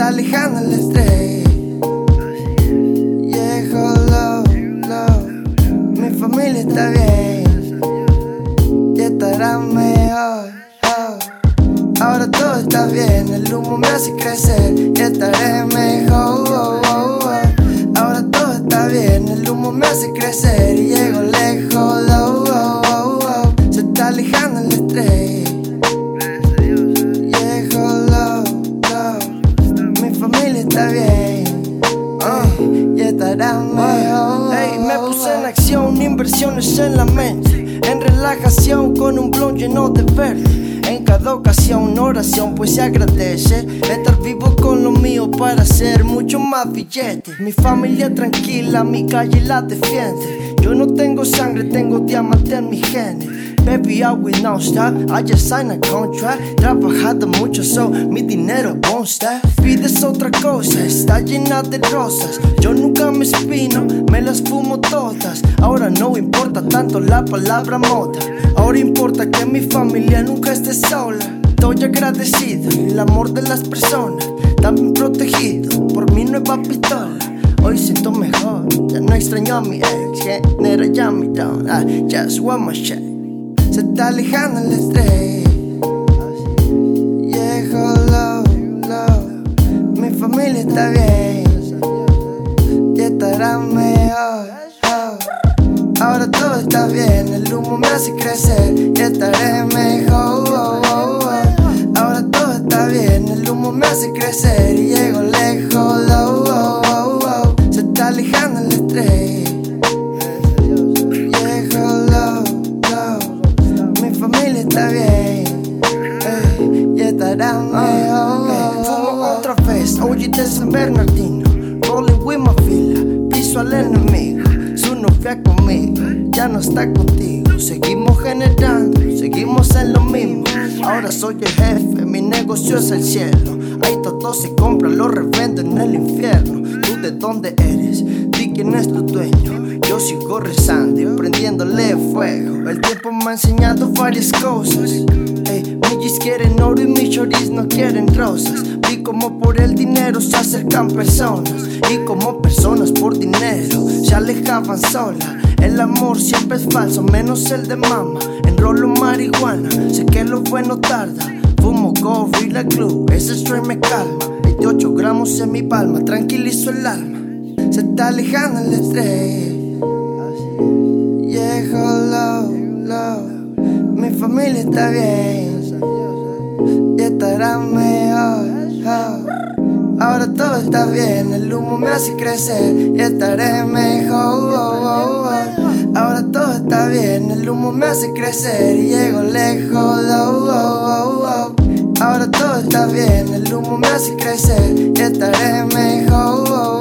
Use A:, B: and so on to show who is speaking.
A: alejando el estrés. Viejo mi familia está bien y estará mejor. Ahora todo está bien, el humo me hace crecer y estaré mejor. Ahora todo está bien, el humo me hace crecer y llego lejos. Se está alejando el estrés. Mi familia está bien y estará mejor. Me puse en acción, inversiones en la mente, en relajación con un blon lleno de verde. En cada ocasión, oración, pues se agradece estar vivo con lo mío para hacer mucho más billetes. Mi familia tranquila, mi calle la defiende. Yo no tengo sangre, tengo diamante en mi genes. Baby, I will not stop, I just signed a contract. Trabajado mucho, so mi dinero won't stop. Pides otra cosa, está llena de rosas. Yo nunca me espino, me las fumo todas. Ahora no importa tanto la palabra moda. Ahora importa que mi familia nunca esté sola. Estoy agradecido, el amor de las personas. También protegido por mi nueva pistola. Hoy siento mejor, ya no extraño a mi ex. Genera ya mi down, I just want my shit. Se está alejando el estrés. Viejo mi familia está bien y estará mejor. Ahora todo está bien, el humo me hace crecer y estaré mejor. Ahora todo está bien, el humo me hace crecer y llego lejos. Se está alejando el estrés. Mi familia está bien y estará mejor. Fumo otra vez, OG de San Bernardino, rolling with my fila, piso al enemigo. Su novia conmigo, ya no está contigo. Seguimos generando, seguimos en lo mismo. Ahora soy el jefe, mi negocio es el cielo. Ahí todo se compra, lo revendo en el infierno. ¿Tú de dónde eres? Di quién es tu dueño. Yo sigo rezando y prendiéndole fuego. El tiempo me ha enseñado varias cosas. Millis quieren oro y mis choris no quieren rosas. Vi como por el dinero se acercan personas y como personas por dinero se alejaban solas. El amor siempre es falso, menos el de mama. Enrolo marihuana, sé que lo bueno tarda. Fumo Gorilla Glue, ese strain me calma. 28 gramos en mi palma, tranquilizo el alma. Se está alejando el estrés. Viejo mi familia está bien y estará mejor. Ahora todo está bien, el humo me hace crecer y estaré mejor. Ahora todo está bien, el humo me hace crecer y llego lejos. Ahora todo está bien, el humo me hace crecer y estaré mejor.